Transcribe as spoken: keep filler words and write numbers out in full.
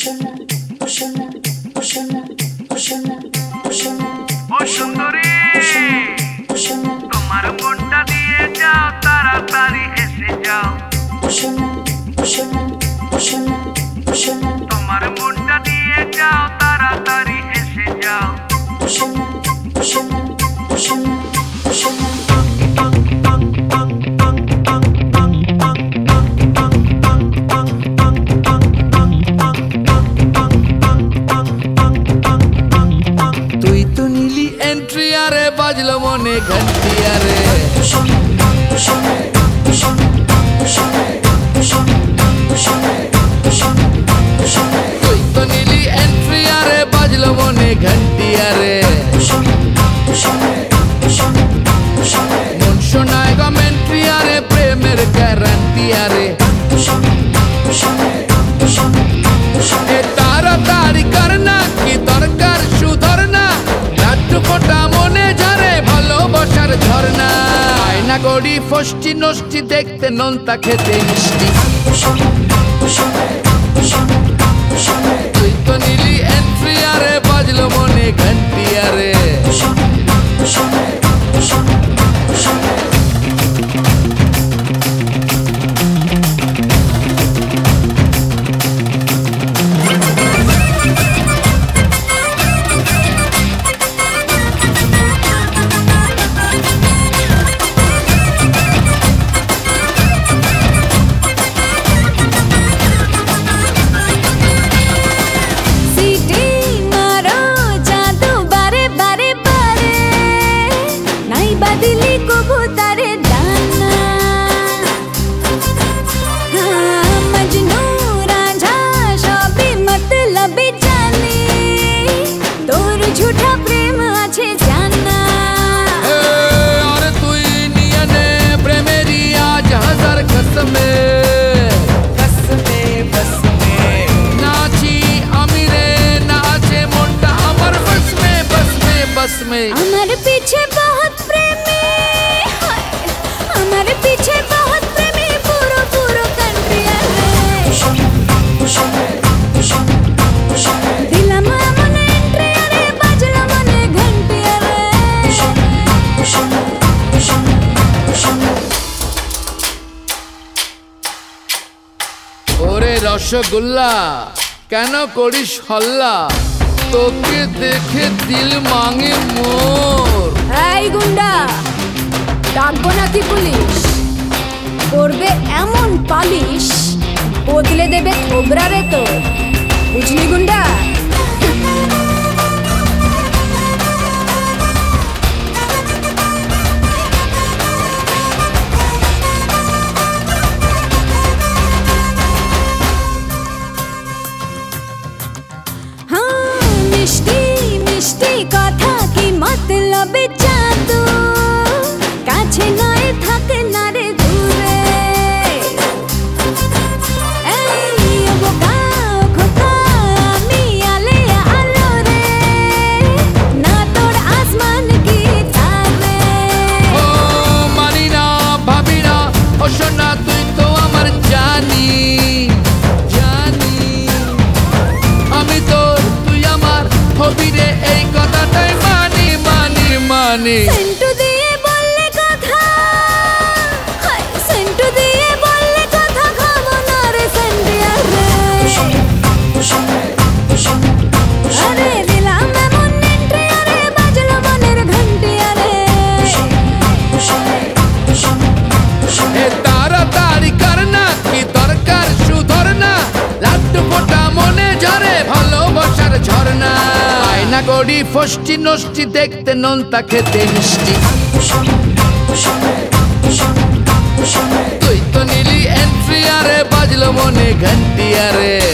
ও সুন্দরী, তোমার মনটা দিয়ে যাও, তাড়াতাড়ি এসে যাও। তোমার মনটা দিয়ে যাও, তাড়াতাড়ি এসে যাও। তুই তো নীলি এন্ট্রি আরে বাজলো মনে ঘন্টি আরে তুই তো নীলি এন্ট্রি আরে বাজলো মনে ঘন্টি আরে মন শোনায় গমেন্ট্রি আরে প্রেমের গ্যারান্টি আরে এ তাড়াতাড়ি কর না কি দরকার সুধর না লাড্ডু ফোটা মনে ঝরে ভালোবাসার ঝরনা আয়না গড়ি ফষ্টি নষ্টি দেখতে নোনতা খেতে মিষ্টি তুই তো নীলি এন্ট্রি আরে বাজলো মনে ঘন্টি আরে আমার পিছে বহুত প্রেমী আমার পিছে বহুত প্রেমী পুরো পুরো কান্ট্রি দিলাম মনে এন্ট্রি আরে বাজলো মনে ঘন্টি আরে ওরে রসগোল্লা কেন করিস হল্লা তোকে দেখে দিল মাঙে মোর এই গুন্ডা ডাকবো নাকি পুলিশ করবে এমন পালিশ বদলে দেবে থোবরা রে তো বুঝলি গুন্ডা মিষ্টি মিষ্টি কথা কি মতলব জাদু কাছে নয় থাকে না রে দূরে এই বোকা খোকা আমি আলে আলো রে না তোর আসমান কি তারে ও মানি না ভাবি না ও সোনা তুই তো আমার জানি জানি আমি তোর তুই আমার হবি রে এই কথাটাই মানি মানি মানি সেন্টু দিয়ে বললে কথা হাই সেন্টু দিয়ে বললে কথা খাবো না রে সেন্টিয়া রে আরে দিলাম এমন এন্ট্রি আরে বাজলো মনের ঘন্টি আরে এ তাড়াতাড়ি কর না কি দরকার সুধর না লাড্ডু ফোটা মনে ঝরে ভালোবাসার ঝরনা আয়না গড়ি ফষ্টি নষ্টি দেখতে নোনতা খেতে মিষ্টি তুই তো নীলি এন্ট্রি আরে বাজলো মনে ঘন্টি আরে